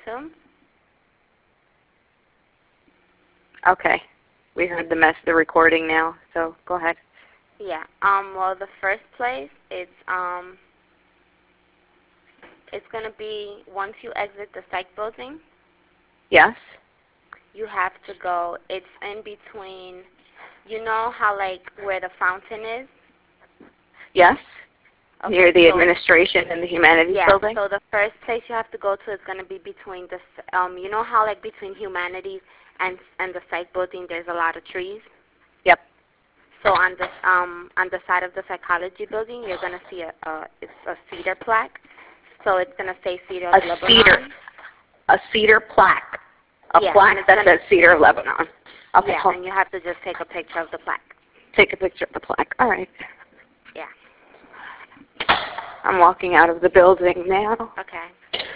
to? Okay. We heard the recording now, so go ahead. Yeah. Well, the first place, it's going to be once you exit the psych building. Yes. You have to go. It's in between. You know how, like, where the fountain is? Yes. Okay, Near the administration and the humanities building? Yeah, so the first place you have to go to is going to be between the, you know how, like, between humanities and the psych building there's a lot of trees? Yep. So on the side of the psychology building, you're going to see it's a cedar plaque. So it's going to say Cedar of Lebanon. A cedar plaque. A plaque that says Cedar of Lebanon. Okay, yeah, and you have to just take a picture of the plaque. Take a picture of the plaque. All right. Yeah. I'm walking out of the building now. Okay.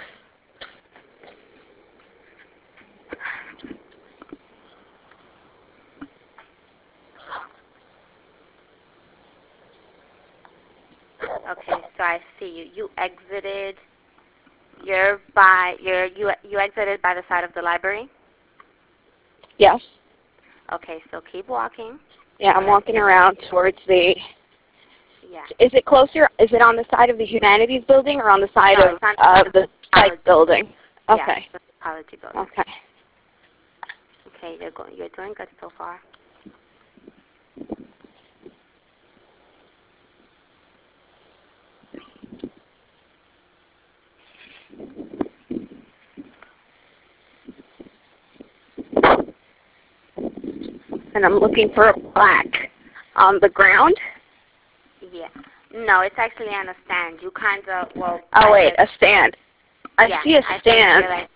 Okay, so I see you. You exited. You exited by the side of the library? Yes. Okay, so keep walking. Yeah, I'm walking around towards the... Yeah. Is it closer? Is it on the side of the humanities building or on the side of the psych building? Okay. Yeah, the psychology building. Okay. Okay, you're doing good so far. And I'm looking for a plaque on the ground. Yeah. No, it's actually on a stand. You kind of, well... Oh, wait, a stand. I see a stand.